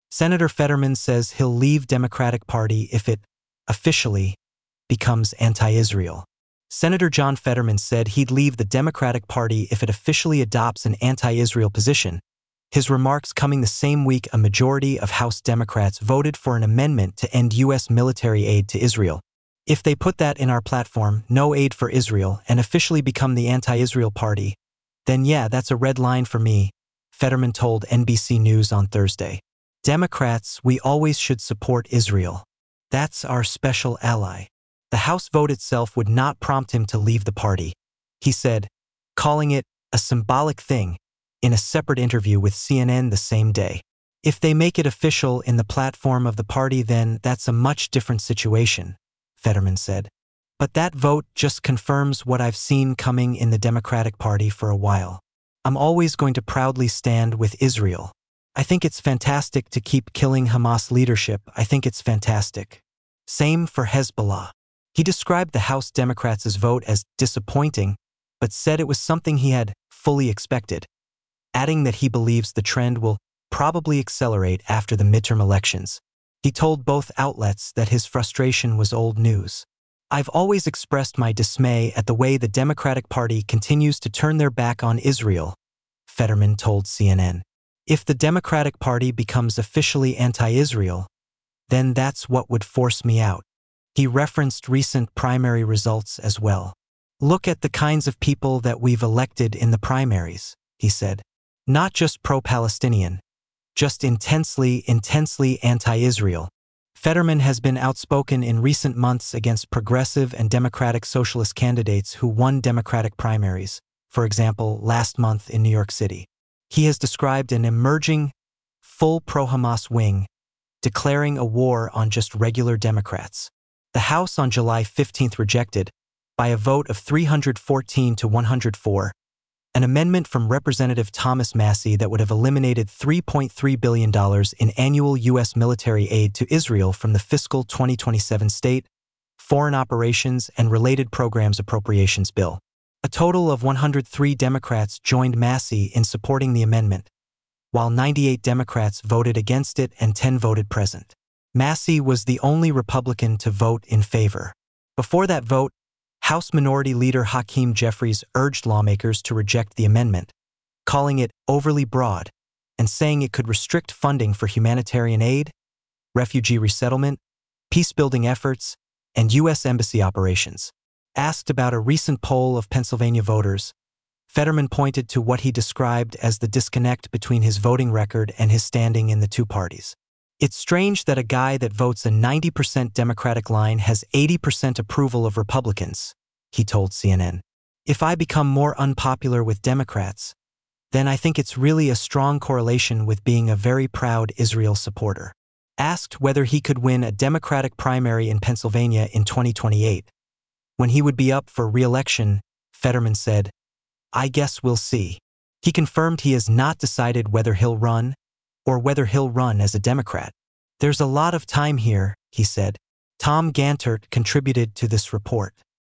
Senator Fetterman says he'll leave Democratic Party if it officially becomes anti-Israel. Senator John Fetterman said he'd leave the Democratic Party if it officially adopts an anti-Israel position. His remarks coming the same week a majority of House Democrats voted for an amendment to end U.S. military aid to Israel. If they put that in our platform, no aid for Israel, and officially become the anti-Israel party, then yeah, that's a red line for me, Fetterman told NBC News on Thursday. Democrats, we always should support Israel. That's our special ally. The House vote itself would not prompt him to leave the party, he said, calling it a symbolic thing in a separate interview with CNN the same day. If they make it official in the platform of the party, then that's a much different situation, Fetterman said. But that vote just confirms what I've seen coming in the Democratic Party for a while. I'm always going to proudly stand with Israel. I think it's fantastic to keep killing Hamas leadership. I think it's fantastic. Same for Hezbollah. He described the House Democrats' vote as disappointing, but said it was something he had fully expected, adding that he believes the trend will probably accelerate after the midterm elections. He told both outlets that his frustration was old news. I've always expressed my dismay at the way the Democratic Party continues to turn their back on Israel, Fetterman told CNN. If the Democratic Party becomes officially anti-Israel, then that's what would force me out. He referenced recent primary results as well. Look at the kinds of people that we've elected in the primaries, he said. Not just pro-Palestinian, just intensely anti-Israel. Fetterman has been outspoken in recent months against progressive and democratic socialist candidates who won Democratic primaries, for example, last month in New York City. He has described an emerging, full pro-Hamas wing, declaring a war on just regular Democrats. The House on July 15th rejected, by a vote of 314 to 104, an amendment from Representative Thomas Massie that would have eliminated $3.3 billion in annual U.S. military aid to Israel from the fiscal 2027 State, Foreign Operations and Related Programs Appropriations Bill. A total of 103 Democrats joined Massie in supporting the amendment, while 98 Democrats voted against it and 10 voted present. Massie was the only Republican to vote in favor. Before that vote, House Minority Leader Hakeem Jeffries urged lawmakers to reject the amendment, calling it overly broad and saying it could restrict funding for humanitarian aid, refugee resettlement, peacebuilding efforts, and U.S. embassy operations. Asked about a recent poll of Pennsylvania voters, Fetterman pointed to what he described as the disconnect between his voting record and his standing in the two parties. It's strange that a guy that votes a 90% Democratic line has 80% approval of Republicans, he told CNN. If I become more unpopular with Democrats, then I think it's really a strong correlation with being a very proud Israel supporter. Asked whether he could win a Democratic primary in Pennsylvania in 2028, when he would be up for re-election, Fetterman said, "I guess we'll see." He confirmed he has not decided whether he'll run or whether he'll run as a Democrat. There's a lot of time here, he said. Tom Gantert contributed to this report.